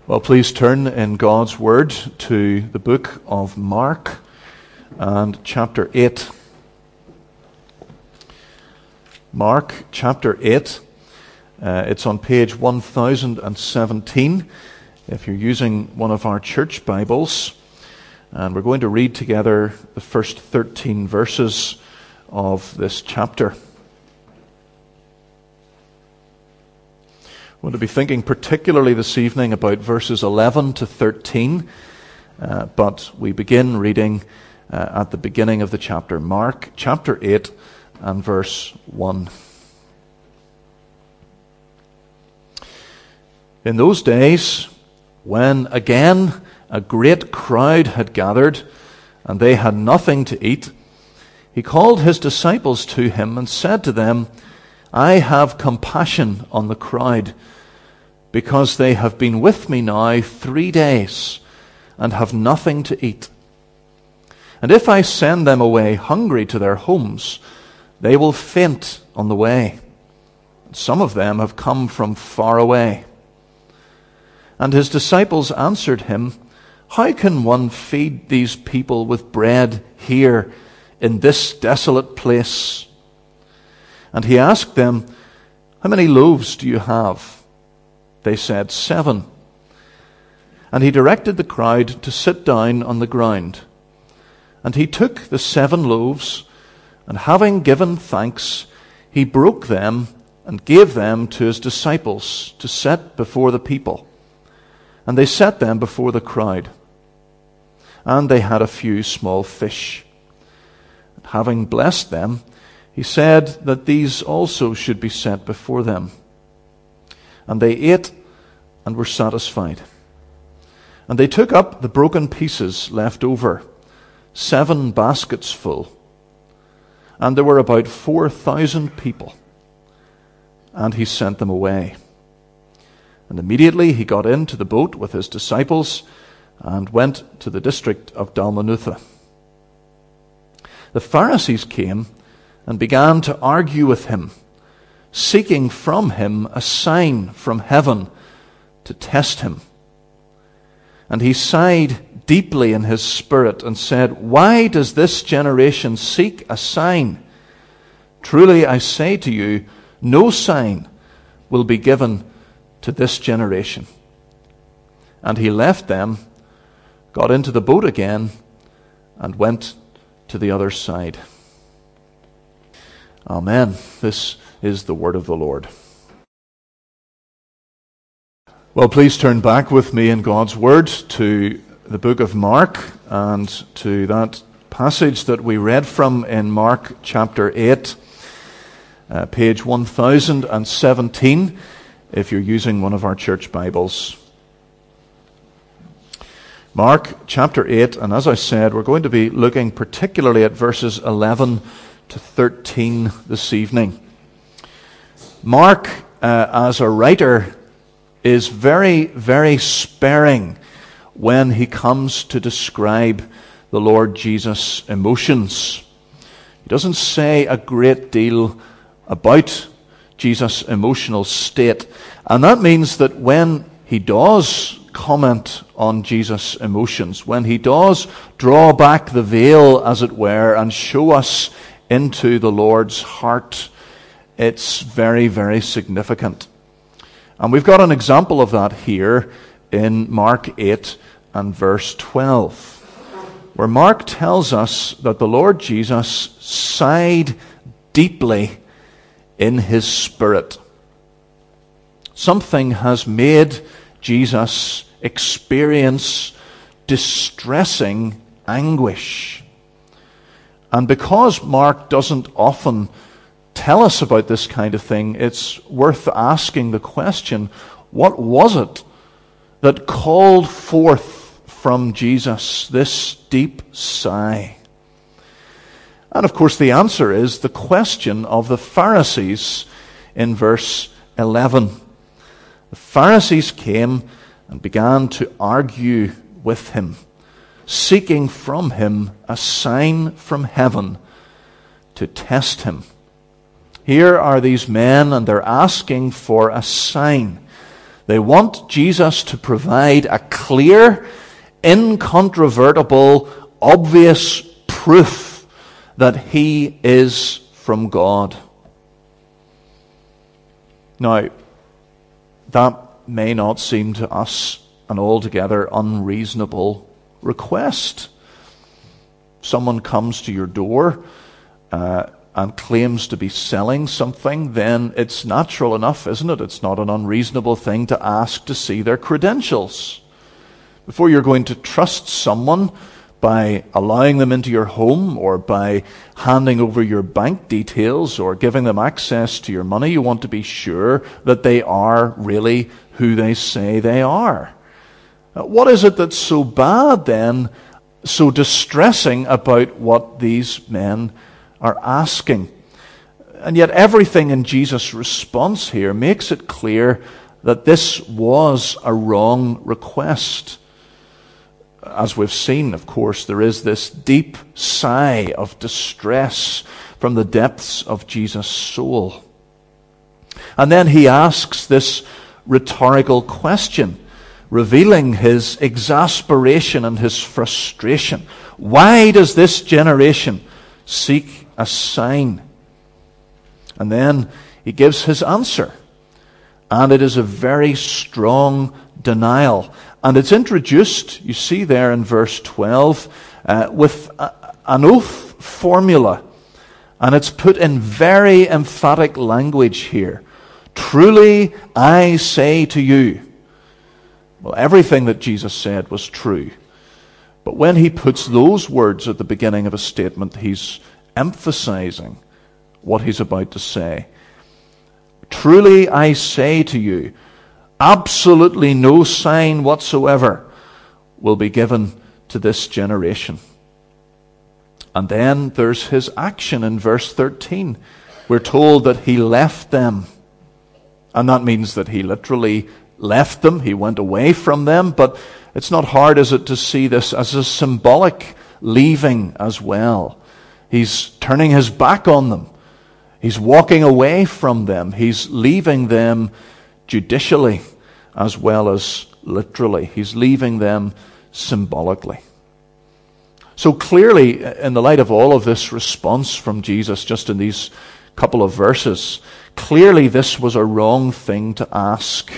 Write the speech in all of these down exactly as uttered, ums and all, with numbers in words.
Well, please turn in God's Word to the book of Mark and chapter eight. Mark chapter eight. Uh, it's on page one thousand seventeen if you're using one of our church Bibles. And we're going to read together the first thirteen verses of this chapter. I'm going to be thinking particularly this evening about verses eleven to thirteen, uh, but we begin reading uh, at the beginning of the chapter. Mark chapter eight and verse one. In those days, when again a great crowd had gathered, and they had nothing to eat, he called his disciples to him and said to them, I have compassion on the crowd, because they have been with me now three days and have nothing to eat. And if I send them away hungry to their homes, they will faint on the way. Some of them have come from far away. And his disciples answered him, How can one feed these people with bread here in this desolate place? And he asked them, How many loaves do you have? They said, Seven. And he directed the crowd to sit down on the ground. And he took the seven loaves, and having given thanks, he broke them and gave them to his disciples to set before the people. And they set them before the crowd. And they had a few small fish. And having blessed them, he said that these also should be set before them. And they ate and were satisfied. And they took up the broken pieces left over, seven baskets full. And there were about four thousand people. And he sent them away. And immediately he got into the boat with his disciples and went to the district of Dalmanutha. The Pharisees came and began to argue with him, seeking from him a sign from heaven to test him. And he sighed deeply in his spirit and said, Why does this generation seek a sign? Truly I say to you, no sign will be given to this generation. And he left them, got into the boat again, and went to the other side. Amen. This is the word of the Lord. Well, please turn back with me in God's Word to the book of Mark and to that passage that we read from in Mark chapter eight, uh, page one thousand seventeen, if you're using one of our church Bibles. Mark chapter eight, and as I said, we're going to be looking particularly at verses eleven to thirteen this evening. Mark, uh, as a writer, is very, very sparing when he comes to describe the Lord Jesus' emotions. He doesn't say a great deal about Jesus' emotional state. And that means that when he does comment on Jesus' emotions, when he does draw back the veil, as it were, and show us into the Lord's heart, it's very, very significant. And we've got an example of that here in Mark eight and verse twelve, where Mark tells us that the Lord Jesus sighed deeply in his spirit. Something has made Jesus experience distressing anguish. And because Mark doesn't often tell us about this kind of thing, it's worth asking the question, what was it that called forth from Jesus this deep sigh? And of course the answer is the question of the Pharisees in verse eleven. The Pharisees came and began to argue with him, seeking from him a sign from heaven to test him. Here are these men, and they're asking for a sign. They want Jesus to provide a clear, incontrovertible, obvious proof that he is from God. Now, that may not seem to us an altogether unreasonable request. Someone comes to your door uh, and claims to be selling something, then it's natural enough, isn't it? It's not an unreasonable thing to ask to see their credentials. Before you're going to trust someone by allowing them into your home or by handing over your bank details or giving them access to your money, you want to be sure that they are really who they say they are. What is it that's so bad then, so distressing about what these men are asking? And yet everything in Jesus' response here makes it clear that this was a wrong request. As we've seen, of course, there is this deep sigh of distress from the depths of Jesus' soul. And then he asks this rhetorical question, revealing his exasperation and his frustration. Why does this generation seek a sign? And then he gives his answer. And it is a very strong denial. And it's introduced, you see there in verse twelve, uh, with a, an oath formula. And it's put in very emphatic language here. Truly I say to you. Well, everything that Jesus said was true. But when he puts those words at the beginning of a statement, he's emphasizing what he's about to say. Truly I say to you, absolutely no sign whatsoever will be given to this generation. And then there's his action in verse thirteen. We're told that he left them. And that means that he literally left them. He went away from them. But it's not hard, is it, to see this as a symbolic leaving as well. He's turning his back on them. He's walking away from them. He's leaving them judicially as well as literally. He's leaving them symbolically. So clearly, in the light of all of this response from Jesus, just in these couple of verses, clearly this was a wrong thing to ask.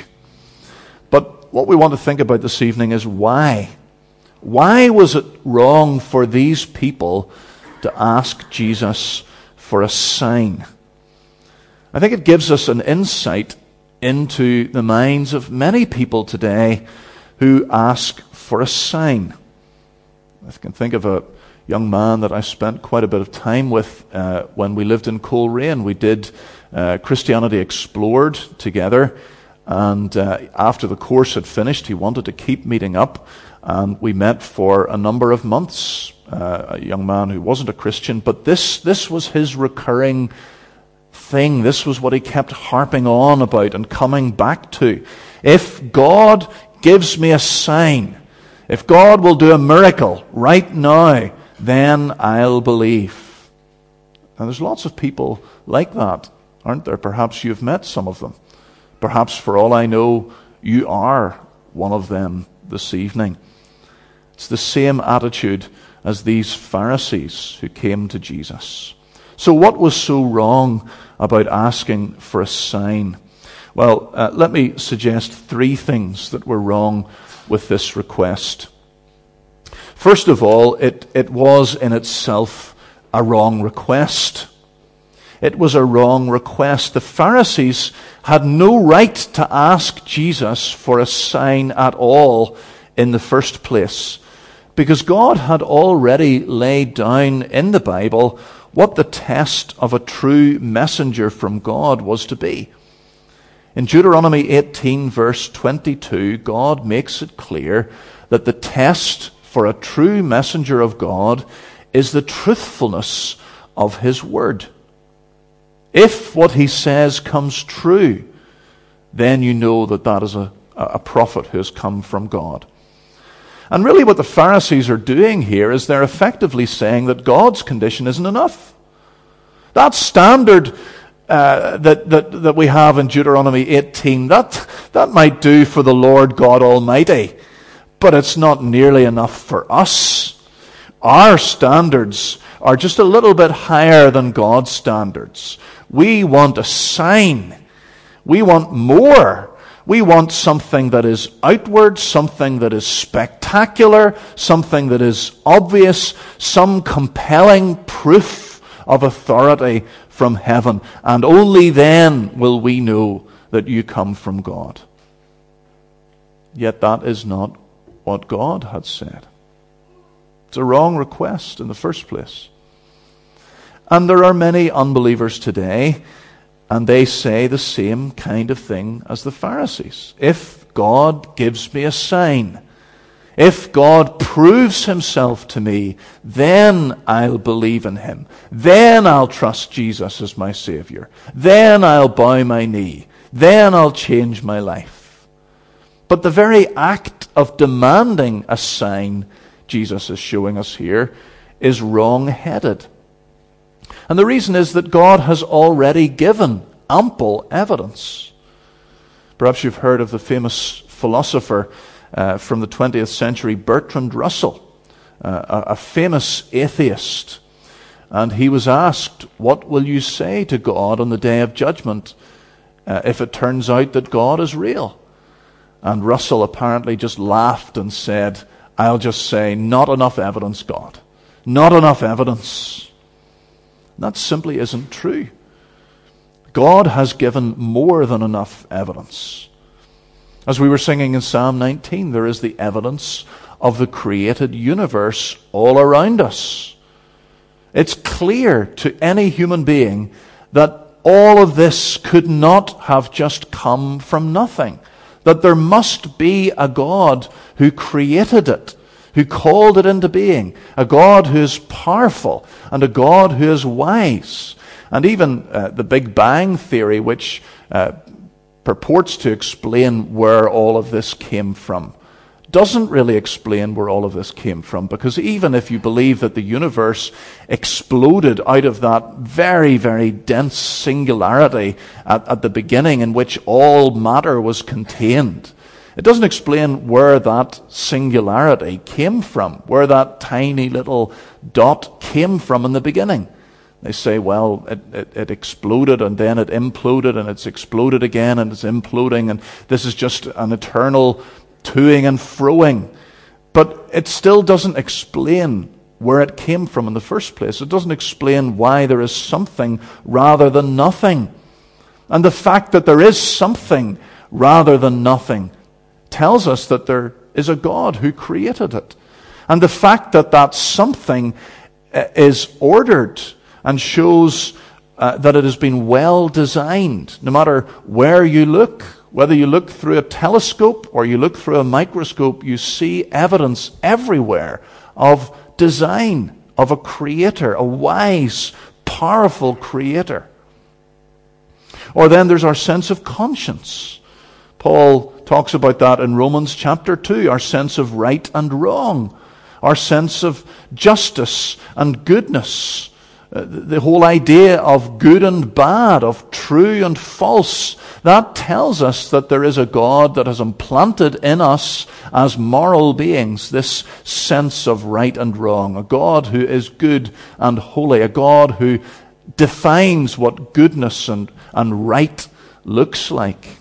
But what we want to think about this evening is why. Why was it wrong for these people to ask Jesus for a sign? I think it gives us an insight into the minds of many people today who ask for a sign. I can think of a young man that I spent quite a bit of time with uh, when we lived in Coleraine. We did uh, Christianity Explored together, and uh, after the course had finished, he wanted to keep meeting up, and we met for a number of months. Uh, a young man who wasn't a Christian, but this this was his recurring thing. This was what he kept harping on about and coming back to. If God gives me a sign, if God will do a miracle right now, then I'll believe. And there's lots of people like that, aren't there? Perhaps you've met some of them. Perhaps, for all I know, you are one of them this evening. It's the same attitude as these Pharisees who came to Jesus. So what was so wrong about asking for a sign? Well, uh, let me suggest three things that were wrong with this request. First of all, it, it was in itself a wrong request. It was a wrong request. The Pharisees had no right to ask Jesus for a sign at all in the first place, because God had already laid down in the Bible what the test of a true messenger from God was to be. In Deuteronomy eighteen, verse twenty-two, God makes it clear that the test for a true messenger of God is the truthfulness of his word. If what he says comes true, then you know that that is a, a prophet who has come from God. And really what the Pharisees are doing here is they're effectively saying that God's condition isn't enough. That standard uh, that, that, that we have in Deuteronomy eighteen, that, that might do for the Lord God Almighty, but it's not nearly enough for us. Our standards are just a little bit higher than God's standards. We want a sign. We want more. We want something that is outward, something that is spectacular, something that is obvious, some compelling proof of authority from heaven. And only then will we know that you come from God. Yet that is not what God had said. It's a wrong request in the first place. And there are many unbelievers today, and they say the same kind of thing as the Pharisees. If God gives me a sign, if God proves himself to me, then I'll believe in him. Then I'll trust Jesus as my Savior. Then I'll bow my knee. Then I'll change my life. But the very act of demanding a sign, Jesus is showing us here, is wrong-headed. And the reason is that God has already given ample evidence. Perhaps you've heard of the famous philosopher uh, from the twentieth century, Bertrand Russell, uh, a, a famous atheist. And he was asked, what will you say to God on the day of judgment uh, if it turns out that God is real? And Russell apparently just laughed and said, I'll just say, not enough evidence, God. Not enough evidence. That simply isn't true. God has given more than enough evidence. As we were singing in Psalm nineteen, there is the evidence of the created universe all around us. It's clear to any human being that all of this could not have just come from nothing. That there must be a God who created it, who called it into being, a God who is powerful and a God who is wise. And even uh, the Big Bang Theory, which uh, purports to explain where all of this came from, doesn't really explain where all of this came from, because even if you believe that the universe exploded out of that very, very dense singularity at, at the beginning in which all matter was contained, it doesn't explain where that singularity came from, where that tiny little dot came from in the beginning. They say, well, it, it, it exploded and then it imploded and it's exploded again and it's imploding, and this is just an eternal toing and froing. But it still doesn't explain where it came from in the first place. It doesn't explain why there is something rather than nothing. And the fact that there is something rather than nothing tells us that there is a God who created it. And the fact that that something is ordered and shows uh, that it has been well designed, no matter where you look, whether you look through a telescope or you look through a microscope, you see evidence everywhere of design, of a creator, a wise, powerful creator. Or then there's our sense of conscience. Paul talks about that in Romans chapter two, our sense of right and wrong, our sense of justice and goodness, uh, the whole idea of good and bad, of true and false. That tells us that there is a God that has implanted in us as moral beings this sense of right and wrong, a God who is good and holy, a God who defines what goodness and, and right looks like.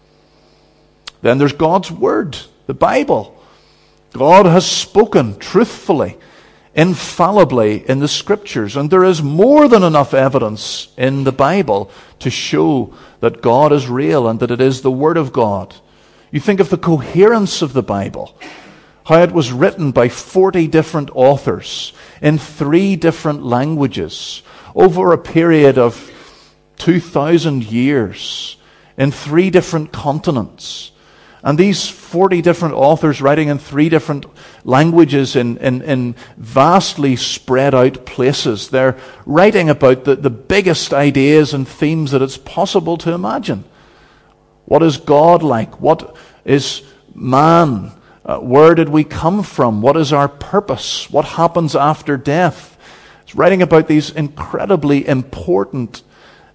Then there's God's Word, the Bible. God has spoken truthfully, infallibly in the Scriptures, and there is more than enough evidence in the Bible to show that God is real and that it is the Word of God. You think of the coherence of the Bible, how it was written by forty different authors in three different languages over a period of two thousand years in three different continents. And these forty different authors writing in three different languages in, in, in vastly spread out places, they're writing about the, the biggest ideas and themes that it's possible to imagine. What is God like? What is man? Uh, where did we come from? What is our purpose? What happens after death? It's writing about these incredibly important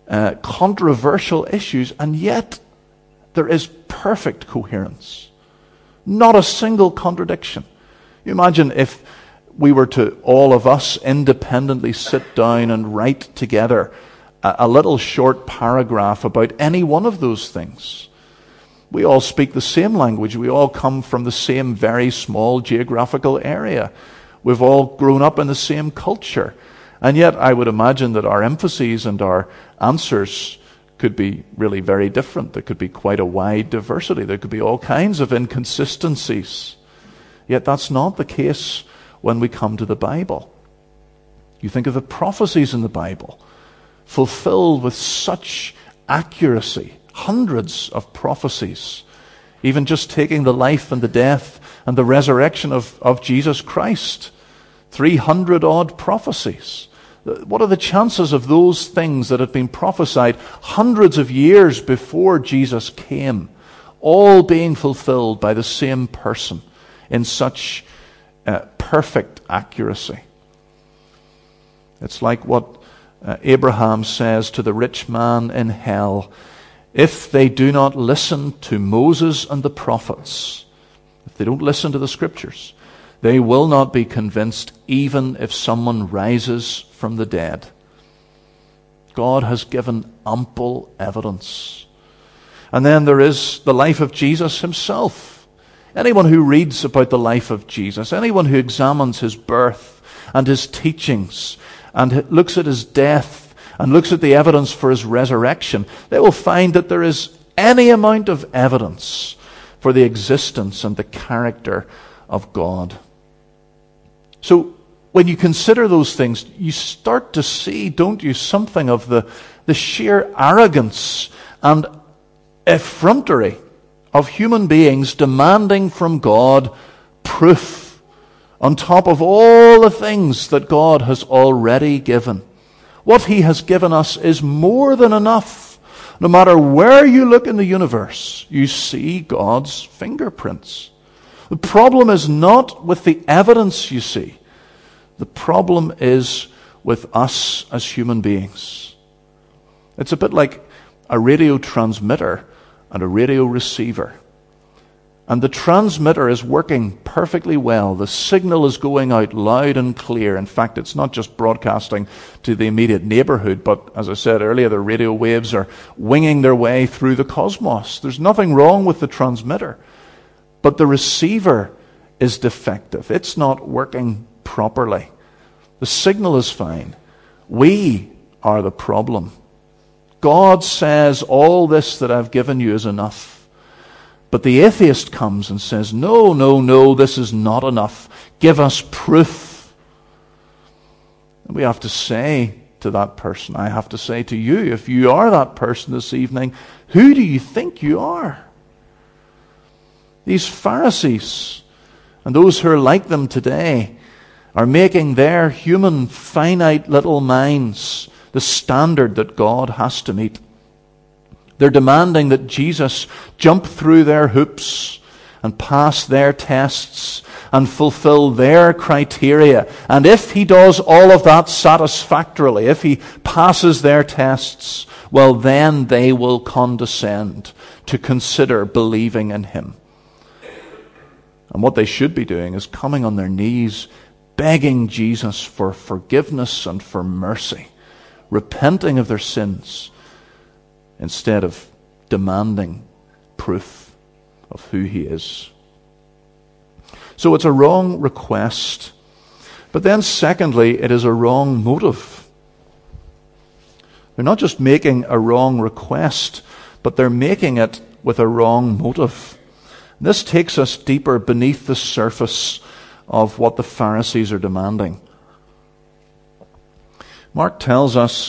uh, controversial issues, and yet there is perfect coherence. Not a single contradiction. You imagine if we were to, all of us, independently sit down and write together a, a little short paragraph about any one of those things. We all speak the same language. We all come from the same very small geographical area. We've all grown up in the same culture. And yet I would imagine that our emphases and our answers could be really very different. There could be quite a wide diversity. There could be all kinds of inconsistencies. Yet that's not the case when we come to the Bible. You think of the prophecies in the Bible, fulfilled with such accuracy. Hundreds of prophecies. Even just taking the life and the death and the resurrection of, of Jesus Christ. three hundred odd prophecies. What are the chances of those things that had been prophesied hundreds of years before Jesus came, all being fulfilled by the same person in such uh, perfect accuracy? It's like what uh, Abraham says to the rich man in hell. If they do not listen to Moses and the prophets, if they don't listen to the scriptures, they will not be convinced even if someone rises from the dead. God has given ample evidence. And then there is the life of Jesus himself. Anyone who reads about the life of Jesus, anyone who examines his birth and his teachings and looks at his death and looks at the evidence for his resurrection, they will find that there is any amount of evidence for the existence and the character of God. So when you consider those things, you start to see, don't you, something of the, the sheer arrogance and effrontery of human beings demanding from God proof on top of all the things that God has already given. What he has given us is more than enough. No matter where you look in the universe, you see God's fingerprints. The problem is not with the evidence you see. The problem is with us as human beings. It's a bit like a radio transmitter and a radio receiver. And the transmitter is working perfectly well. The signal is going out loud and clear. In fact, it's not just broadcasting to the immediate neighborhood, but as I said earlier, the radio waves are winging their way through the cosmos. There's nothing wrong with the transmitter. But the receiver is defective. It's not working properly. The signal is fine. We are the problem. God says, all this that I've given you is enough. But the atheist comes and says, no, no, no, this is not enough. Give us proof. And we have to say to that person, I have to say to you, if you are that person this evening, who do you think you are? These Pharisees and those who are like them today are making their human, finite little minds the standard that God has to meet. They're demanding that Jesus jump through their hoops and pass their tests and fulfill their criteria. And if he does all of that satisfactorily, if he passes their tests, well, then they will condescend to consider believing in him. And what they should be doing is coming on their knees, begging Jesus for forgiveness and for mercy, repenting of their sins, instead of demanding proof of who he is. So it's a wrong request. But then secondly, it is a wrong motive. They're not just making a wrong request, but they're making it with a wrong motive. This takes us deeper beneath the surface of what the Pharisees are demanding. Mark tells us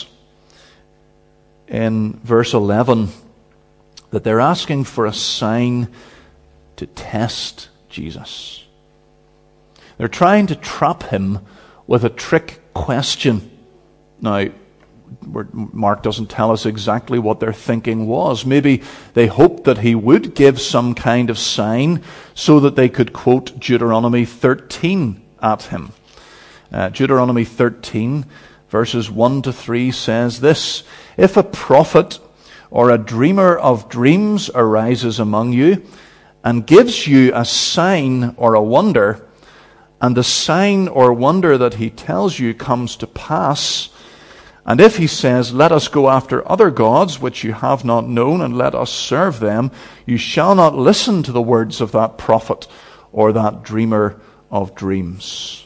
in verse eleven that they're asking for a sign to test Jesus. They're trying to trap him with a trick question. Now, Mark doesn't tell us exactly what their thinking was. Maybe they hoped that he would give some kind of sign so that they could quote Deuteronomy thirteen at him. Uh, Deuteronomy thirteen, verses one to three says this: "If a prophet or a dreamer of dreams arises among you and gives you a sign or a wonder, and the sign or wonder that he tells you comes to pass, and if he says, 'Let us go after other gods which you have not known, and let us serve them,' you shall not listen to the words of that prophet or that dreamer of dreams."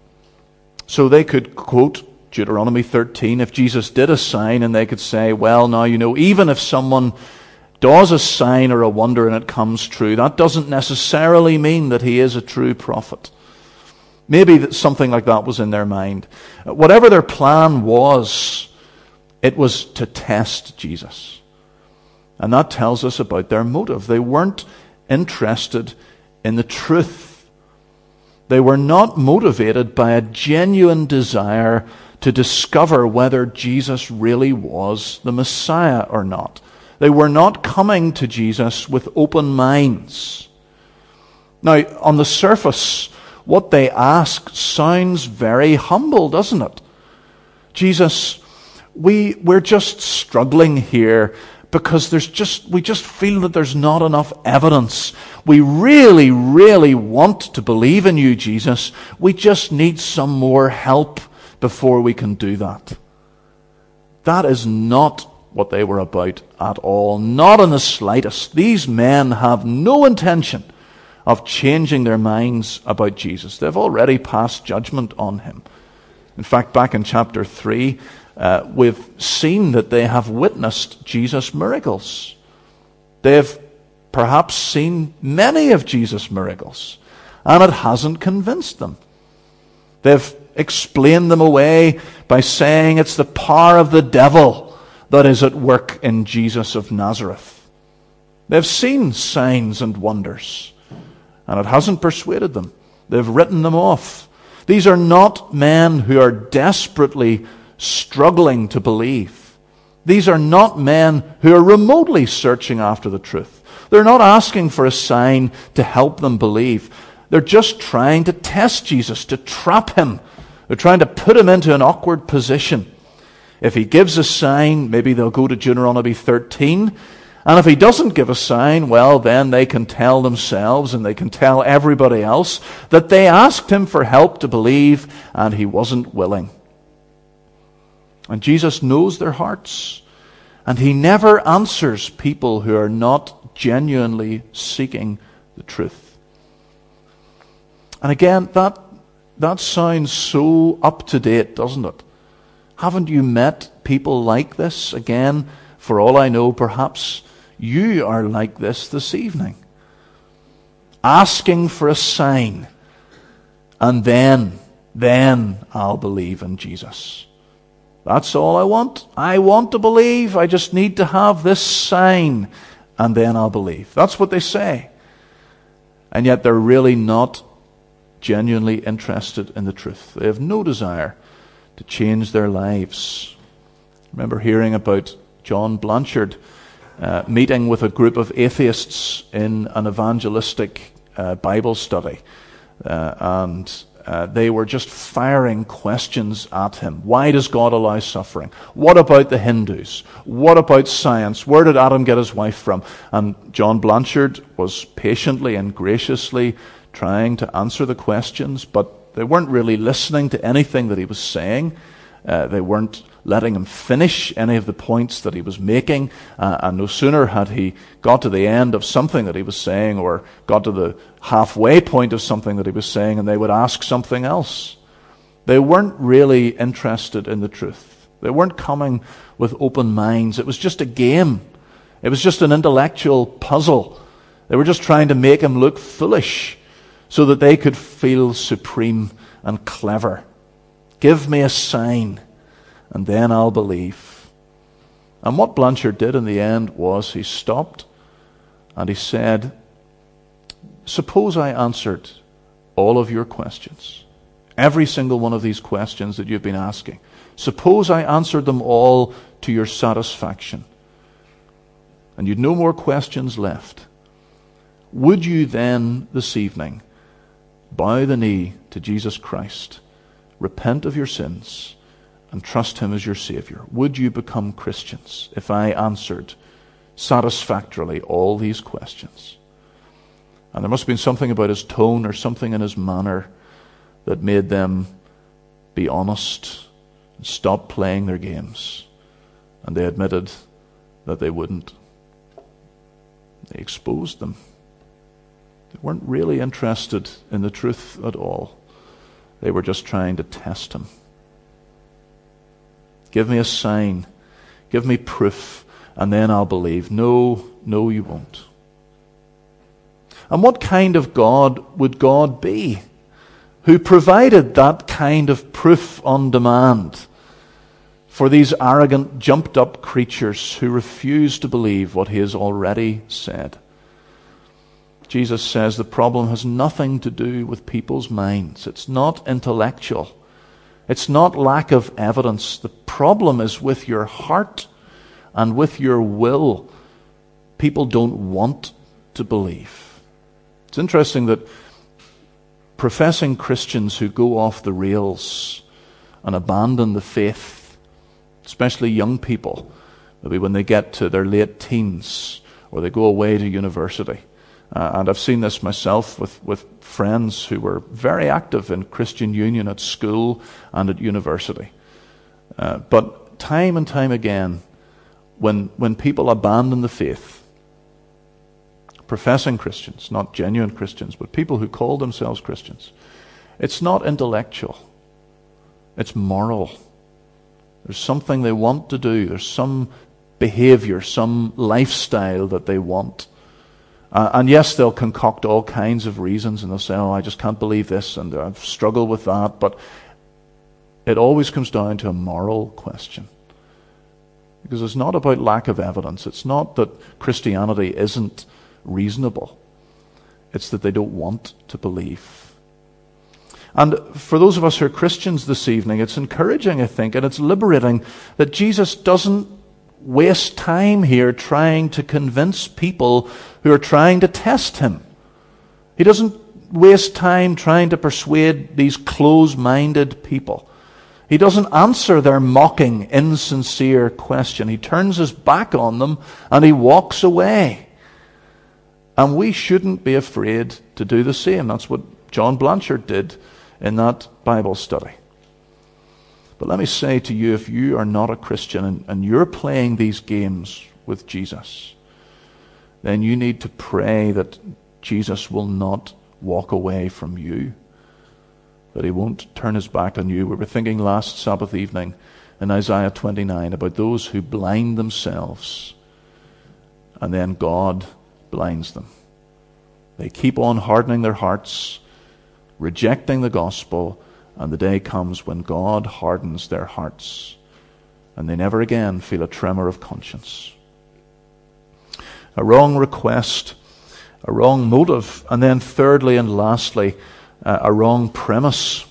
So they could quote Deuteronomy thirteen if Jesus did a sign, and they could say, well, now, you know, even if someone does a sign or a wonder and it comes true, that doesn't necessarily mean that he is a true prophet. Maybe that something like that was in their mind. Whatever their plan was, it was to test Jesus. And that tells us about their motive. They weren't interested in the truth. They were not motivated by a genuine desire to discover whether Jesus really was the Messiah or not. They were not coming to Jesus with open minds. Now, on the surface, what they ask sounds very humble, doesn't it? Jesus, we, we're just struggling here because there's just, we just feel that there's not enough evidence. We really, really want to believe in you, Jesus. We just need some more help before we can do that. That is not what they were about at all. Not in the slightest. These men have no intention of changing their minds about Jesus. They've already passed judgment on him. In fact, back in chapter three, uh, we've seen that they have witnessed Jesus' miracles. They've perhaps seen many of Jesus' miracles, and it hasn't convinced them. They've explained them away by saying it's the power of the devil that is at work in Jesus of Nazareth. They've seen signs and wonders, and it hasn't persuaded them. They've written them off. These are not men who are desperately struggling to believe. These are not men who are remotely searching after the truth. They're not asking for a sign to help them believe. They're just trying to test Jesus, to trap him. They're trying to put him into an awkward position. If he gives a sign, maybe they'll go to Deuteronomy thirteen. And if he doesn't give a sign, well, then they can tell themselves and they can tell everybody else that they asked him for help to believe and he wasn't willing. And Jesus knows their hearts. And he never answers people who are not genuinely seeking the truth. And again, that, that sounds so up to date, doesn't it? Haven't you met people like this? Again, for all I know, perhaps you are like this this evening. Asking for a sign. And then, then I'll believe in Jesus. That's all I want. I want to believe. I just need to have this sign. And then I'll believe. That's what they say. And yet they're really not genuinely interested in the truth. They have no desire to change their lives. I remember hearing about John Blanchard uh, meeting with a group of atheists in an evangelistic uh, Bible study. Uh, and uh, they were just firing questions at him. Why does God allow suffering? What about the Hindus? What about science? Where did Adam get his wife from? And John Blanchard was patiently and graciously trying to answer the questions, but they weren't really listening to anything that he was saying. Uh, they weren't letting him finish any of the points that he was making. Uh, and no sooner had he got to the end of something that he was saying or got to the halfway point of something that he was saying, and they would ask something else. They weren't really interested in the truth. They weren't coming with open minds. It was just a game. It was just an intellectual puzzle. They were just trying to make him look foolish so that they could feel supreme and clever. Give me a sign, and then I'll believe. And what Blanchard did in the end was he stopped and he said, suppose I answered all of your questions, every single one of these questions that you've been asking. Suppose I answered them all to your satisfaction, and you'd no more questions left. Would you then this evening bow the knee to Jesus Christ, repent of your sins, and trust him as your Savior? Would you become Christians if I answered satisfactorily all these questions? And there must have been something about his tone or something in his manner that made them be honest and stop playing their games. And they admitted that they wouldn't. They exposed them. They weren't really interested in the truth at all. They were just trying to test him. Give me a sign. Give me proof, and then I'll believe. No, no, you won't. And what kind of God would God be who provided that kind of proof on demand for these arrogant, jumped-up creatures who refuse to believe what he has already said? Jesus says the problem has nothing to do with people's minds. It's not intellectual. It's not lack of evidence. The problem is with your heart and with your will. People don't want to believe. It's interesting that professing Christians who go off the rails and abandon the faith, especially young people, maybe when they get to their late teens or they go away to university. Uh, and I've seen this myself with, with friends who were very active in Christian Union at school and at university. Uh, but time and time again, when when people abandon the faith, professing Christians, not genuine Christians, but people who call themselves Christians, it's not intellectual. It's moral. There's something they want to do. There's some behavior, some lifestyle that they want. Uh, and yes, they'll concoct all kinds of reasons, and they'll say, oh, I just can't believe this, and I've struggled with that. But it always comes down to a moral question. Because it's not about lack of evidence. It's not that Christianity isn't reasonable. It's that they don't want to believe. And for those of us who are Christians this evening, it's encouraging, I think, and it's liberating that Jesus doesn't waste time here trying to convince people who are trying to test him. He doesn't waste time trying to persuade these close-minded people. He doesn't answer their mocking, insincere question. He turns his back on them and he walks away. And we shouldn't be afraid to do the same. That's what John Blanchard did in that Bible study. But let me say to you, if you are not a Christian and, and you're playing these games with Jesus, then you need to pray that Jesus will not walk away from you, that he won't turn his back on you. We were thinking last Sabbath evening in Isaiah twenty-nine about those who blind themselves and then God blinds them. They keep on hardening their hearts, rejecting the gospel, and the day comes when God hardens their hearts and they never again feel a tremor of conscience. A wrong request, a wrong motive, and then thirdly and lastly, uh, a wrong premise.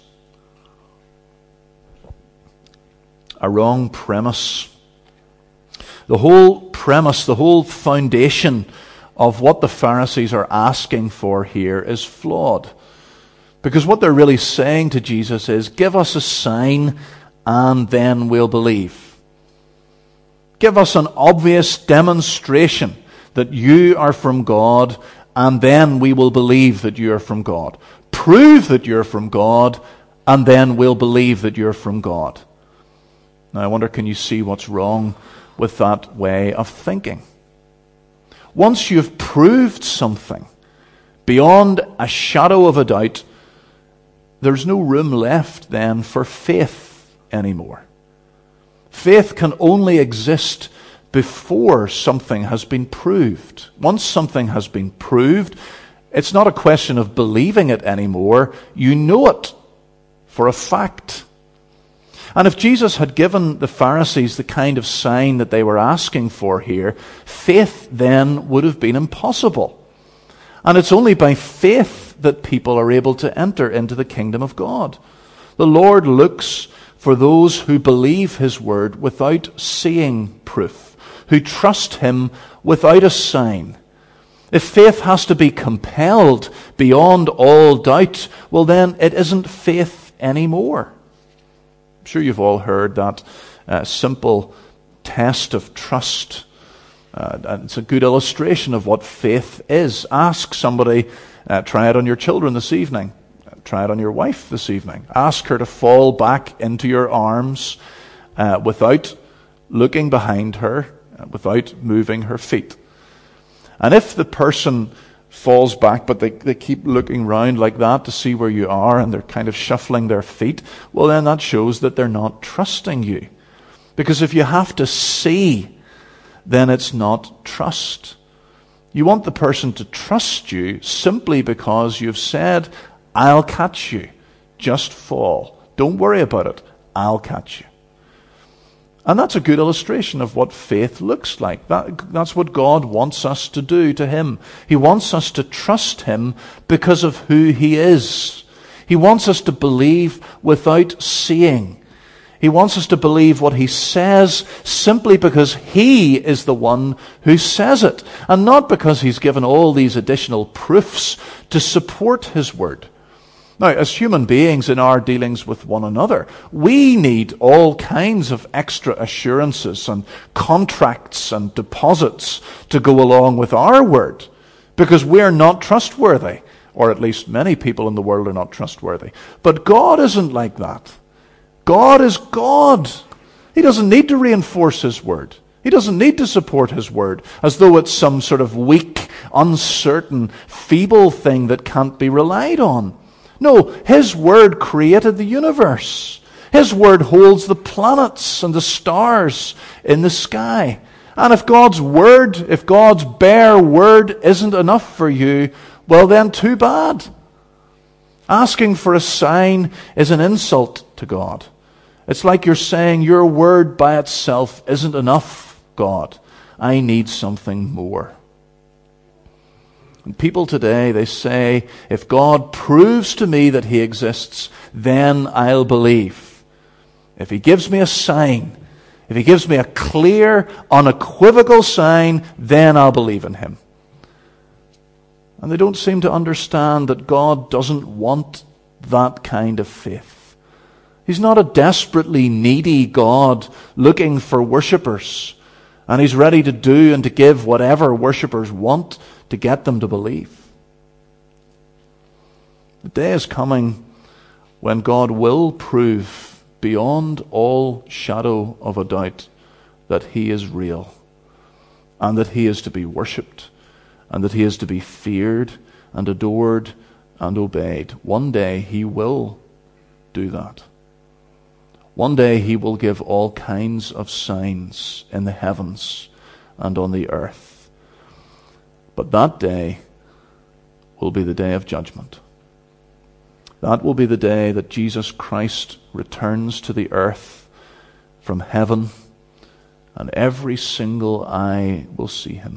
A wrong premise. The whole premise, the whole foundation of what the Pharisees are asking for here is flawed. Because what they're really saying to Jesus is, give us a sign and then we'll believe. Give us an obvious demonstration that you are from God, and then we will believe that you are from God. Prove that you're from God, and then we'll believe that you're from God. Now I wonder, can you see what's wrong with that way of thinking? Once you've proved something beyond a shadow of a doubt, there's no room left then for faith anymore. Faith can only exist before something has been proved. Once something has been proved, it's not a question of believing it anymore. You know it for a fact. And if Jesus had given the Pharisees the kind of sign that they were asking for here, faith then would have been impossible. And it's only by faith that people are able to enter into the kingdom of God. The Lord looks for those who believe his word without seeing proof, who trust him without a sign. If faith has to be compelled beyond all doubt, well then it isn't faith anymore. I'm sure you've all heard that uh, simple test of trust. Uh, and it's a good illustration of what faith is. Ask somebody, uh, try it on your children this evening. Uh, try it on your wife this evening. Ask her to fall back into your arms uh, without looking behind her, uh, without moving her feet. And if the person falls back, but they, they keep looking round like that to see where you are, and they're kind of shuffling their feet, well, then that shows that they're not trusting you. Because if you have to see, then it's not trust. You want the person to trust you simply because you've said, I'll catch you. Just fall. Don't worry about it. I'll catch you. And that's a good illustration of what faith looks like. That, that's what God wants us to do to Him. He wants us to trust Him because of who He is. He wants us to believe without seeing. He wants us to believe what He says simply because He is the one who says it, and not because He's given all these additional proofs to support His word. Now, as human beings in our dealings with one another, we need all kinds of extra assurances and contracts and deposits to go along with our word, because we're not trustworthy, or at least many people in the world are not trustworthy. But God isn't like that. God is God. He doesn't need to reinforce His word. He doesn't need to support His word as though it's some sort of weak, uncertain, feeble thing that can't be relied on. No, His word created the universe. His word holds the planets and the stars in the sky. And if God's word, if God's bare word isn't enough for you, well then too bad. Asking for a sign is an insult to God. It's like you're saying your word by itself isn't enough, God. I need something more. And people today, they say, if God proves to me that He exists, then I'll believe. If He gives me a sign, if He gives me a clear, unequivocal sign, then I'll believe in Him. And they don't seem to understand that God doesn't want that kind of faith. He's not a desperately needy God looking for worshippers, and He's ready to do and to give whatever worshippers want to get them to believe. The day is coming when God will prove beyond all shadow of a doubt that He is real, and that He is to be worshipped, and that He is to be feared and adored and obeyed. One day He will do that. One day He will give all kinds of signs in the heavens and on the earth. But that day will be the day of judgment. That will be the day that Jesus Christ returns to the earth from heaven, and every single eye will see Him.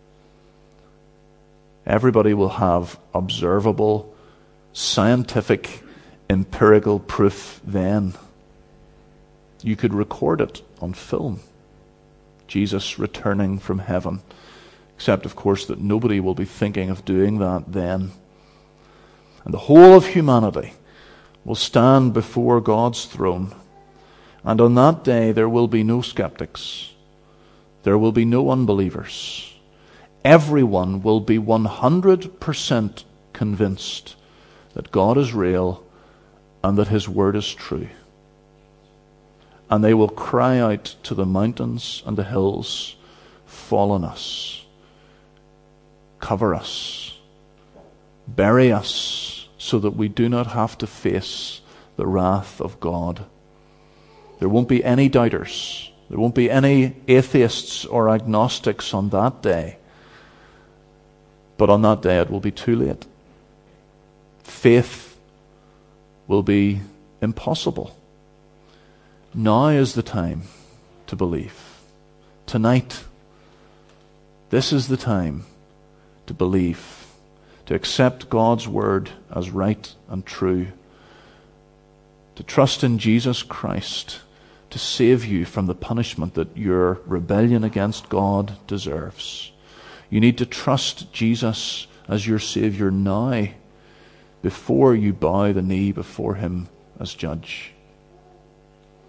Everybody will have observable, scientific, empirical proof then. You could record it on film. Jesus returning from heaven. Except, of course, that nobody will be thinking of doing that then. And the whole of humanity will stand before God's throne. And on that day there will be no skeptics. There will be no unbelievers. Everyone will be one hundred percent convinced that God is real and that His word is true. And they will cry out to the mountains and the hills, fall on us. Cover us, bury us, so that we do not have to face the wrath of God. There won't be any doubters. There won't be any atheists or agnostics on that day. But on that day it will be too late. Faith will be impossible. Now is the time to believe. Tonight, this is the time to believe, to accept God's word as right and true, to trust in Jesus Christ to save you from the punishment that your rebellion against God deserves. You need to trust Jesus as your Savior now, before you bow the knee before Him as judge.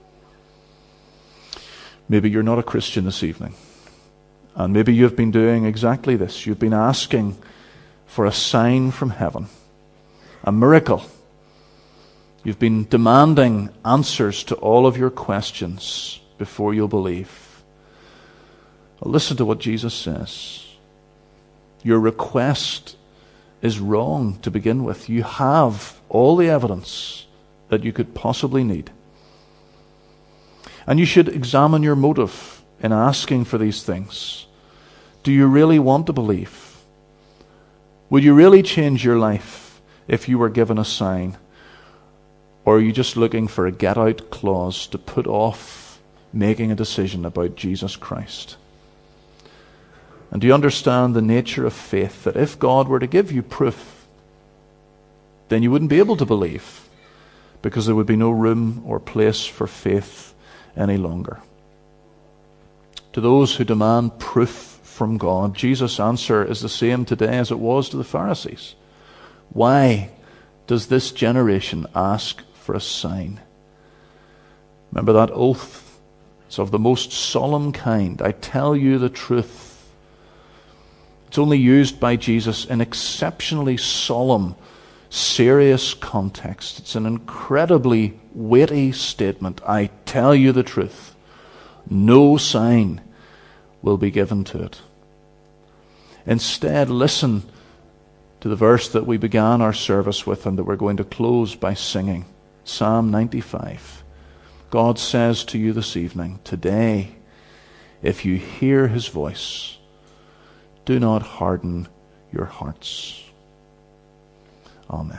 Maybe you're not a Christian this evening. And maybe you've been doing exactly this. You've been asking for a sign from heaven, a miracle. You've been demanding answers to all of your questions before you'll believe. Well, listen to what Jesus says. Your request is wrong to begin with. You have all the evidence that you could possibly need. And you should examine your motive in asking for these things. Do you really want to believe? Would you really change your life if you were given a sign? Or are you just looking for a get-out clause to put off making a decision about Jesus Christ? And do you understand the nature of faith, that if God were to give you proof, then you wouldn't be able to believe, because there would be no room or place for faith any longer? To those who demand proof from God, Jesus' answer is the same today as it was to the Pharisees. Why does this generation ask for a sign? Remember that oath? It's of the most solemn kind. I tell you the truth. It's only used by Jesus in exceptionally solemn, serious context. It's an incredibly weighty statement. I tell you the truth. No sign will be given to it. Instead, listen to the verse that we began our service with and that we're going to close by singing. Psalm ninety-five. God says to you this evening, today, if you hear his voice, do not harden your hearts. Amen.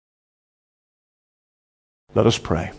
Let us pray.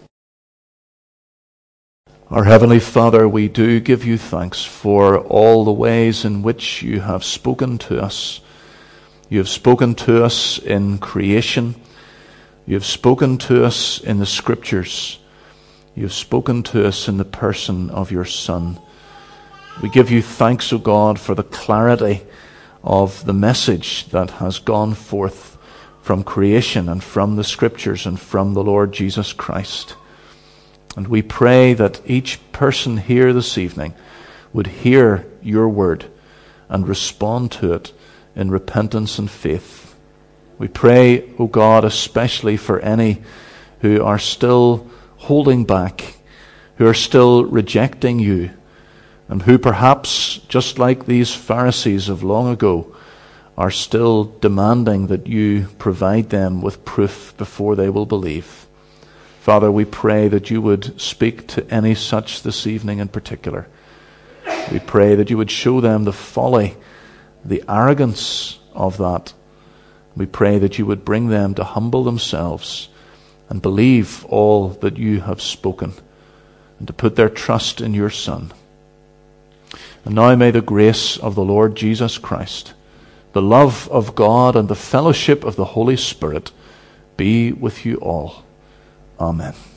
Our Heavenly Father, we do give you thanks for all the ways in which you have spoken to us. You have spoken to us in creation. You have spoken to us in the Scriptures. You have spoken to us in the person of your Son. We give you thanks, O God, for the clarity of the message that has gone forth from creation and from the Scriptures and from the Lord Jesus Christ. And we pray that each person here this evening would hear your word and respond to it in repentance and faith. We pray, O God, especially for any who are still holding back, who are still rejecting you, and who perhaps, just like these Pharisees of long ago, are still demanding that you provide them with proof before they will believe. Father, we pray that you would speak to any such this evening in particular. We pray that you would show them the folly, the arrogance of that. We pray that you would bring them to humble themselves and believe all that you have spoken, and to put their trust in your Son. And now may the grace of the Lord Jesus Christ, the love of God, and the fellowship of the Holy Spirit be with you all. Amen.